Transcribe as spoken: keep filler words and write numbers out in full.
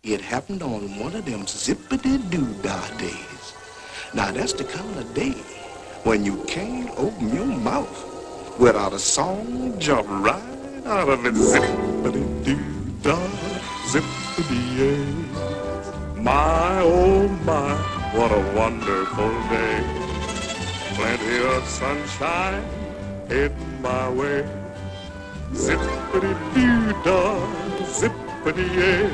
It happened on one of them zippity-doo-dah days. Now that's the kind of day when you can't open your mouth without a song jump right out of it. Zippity-doo-dah, zippity-yay. My, oh my, what a wonderful day. Plenty of sunshine heading my way. Zippity-doo-dah, zippity-yay.